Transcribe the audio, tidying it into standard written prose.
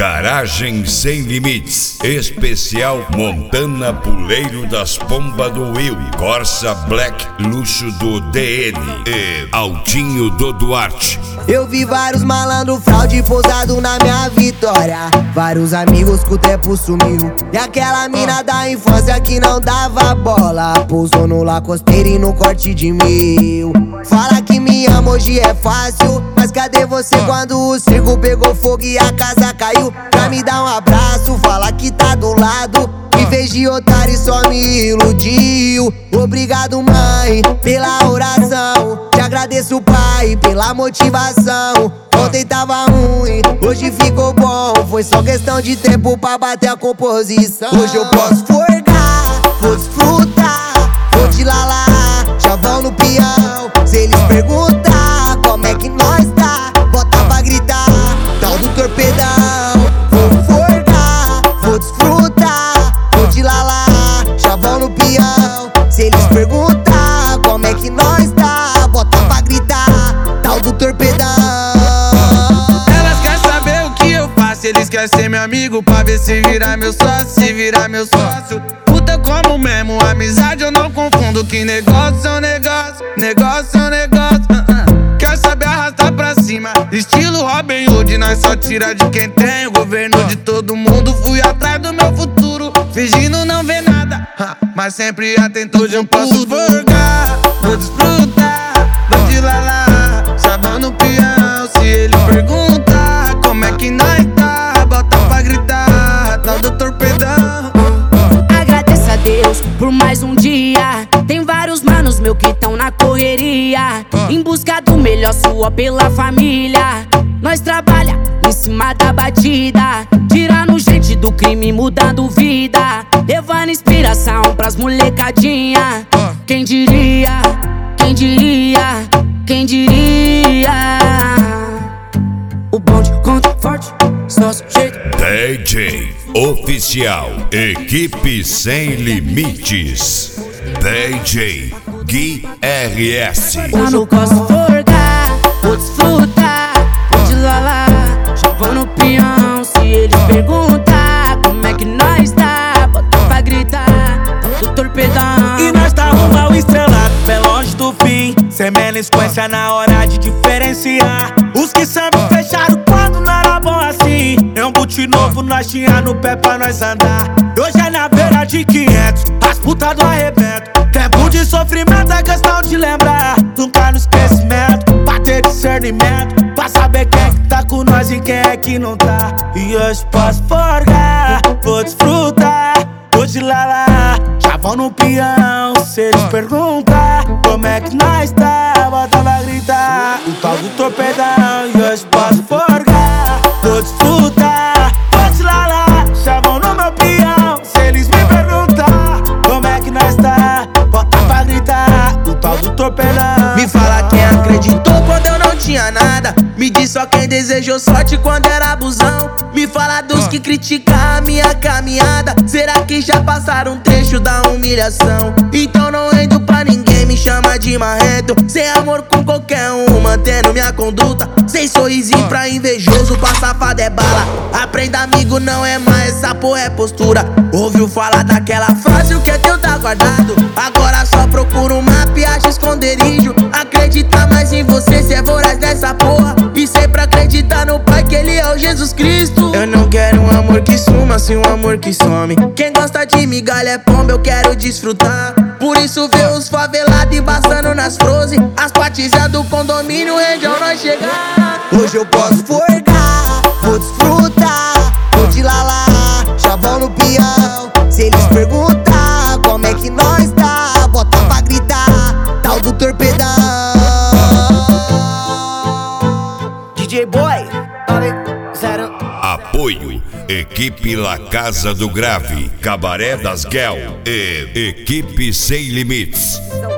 Garagem Sem Limites. Especial Montana Puleiro das Pombas do Will, Corsa Black Luxo do DN e Altinho do Duarte. Eu vi vários malandro fraude pousado na minha vitória. Vários amigos que o tempo sumiram. E aquela mina da infância que não dava bola pousou no Lacosteiro e no corte de 1000. Fala que me ama, hoje é fácil, mas cadê você quando o circo pegou fogo e a casa caiu? Pra me dar um abraço, fala que tá do lado. Me fez de otário e só me iludiu. Obrigado, mãe, pela oração. Te agradeço, pai, pela motivação. Ontem tava ruim, hoje ficou bom. Foi só questão de tempo pra bater a composição. Hoje eu posso forgar, vou desfrutar, vou te lalar, chavão no peão. Se eles perguntar como é que nós tá, bota pra gritar, tal do torpedão. Vou forgar, vou desfrutar, vou te lalar, chavão no peão. Se eles perguntar como é que nós tá, bota pra gritar, tal do torpedão. Elas querem saber o que eu faço, eles querem ser meu amigo pra ver se virar meu sócio, se virar meu sócio. Puta como mesmo, amizade eu não confundo. Que negócio é um negócio, negócio é um negócio. Quer saber arrastar pra cima, estilo Robin Hood. Nós só tira de quem tem o governo de todo mundo. Fui atrás do meu futuro, fingindo não ver nada, mas sempre atento. Hoje eu posso forgar, vou desfrutar, vou te lalar, chavão no peão. Se ele perguntar como é que nós tá, bota pra gritar, tal do torpedão. Agradeço a Deus por mais um dia. Tem vários manos meu que tão na correria, em busca do melhor, sua pela família. Nós trabalha em cima da batida, tirando gente do crime, mudando vida, levando inspiração pras molecadinha. Quem diria, quem diria, quem diria? O bonde conta forte, nosso jeito. DJ Oficial, Equipe Sem Limites. DJ Gui RS. Hoje eu posso forgar, vou desfrutar, vou te lalar, chavão no peão. Se eles perguntar como é que nós tá, bota pra gritar, do torpedão. E nós tá rumo ao estrelado, bem longe do fim, sem melisquência na hora de diferenciar. Os que sempre fecharam quando não era bom assim. É um boot novo, nós tinha no pé pra nós andar. Hoje é na beira de 500, as putas do arrebento. Tempo de sofrimento é questão de lembrar, nunca no esquecimento, pra ter discernimento, pra saber quem é que tá com nós e quem é que não tá. E hoje posso forgar, vou desfrutar, vou te lalar, chavão no peão. Se eles perguntar como é que nós tá, bota pra gritar, o tal do torpedão. E hoje posso forgar, vou desfrutar, vou te lalar, chavão no meu peão. Se eles me perguntar como é que nós tá, bota pra gritar, o tal do torpedão. Me fala quem acreditou quando eu não tinha nada. Me diz só quem desejou sorte quando era abusão. Me fala dos que criticam a minha caminhada. Será que já passaram um trecho da humilhação? Então não rendo pra ninguém, me chama de marrento. Sem amor com qualquer um, mantendo minha conduta. Sem sorrisinho pra invejoso, pra safado é bala. Aprenda amigo, não é mais, essa porra é postura. Ouviu falar daquela frase, o que é teu tá guardado. Agora só procura um mapa e acha esconderijo. Acredita mais em você, cê é voraz dessa porra. E sempre acreditar no Pai, que Ele é o Jesus Cristo. Eu não quero um amor que suma, sim um amor que some. Quem gosta de migalha é pomba, eu quero desfrutar. Por isso vê os favelados embaçando nas frose. As patizas do condomínio, região nós chegar. Hoje eu posso forgar, vou desfrutar, vou te lalar, chavão no peão. Se eles perguntar como é que nós tá, bota pra gritar, tal do torpedão. DJ Boy, Apoio Equipe La Casa do Grave, Cabaré das Guel e Equipe Sem Limites.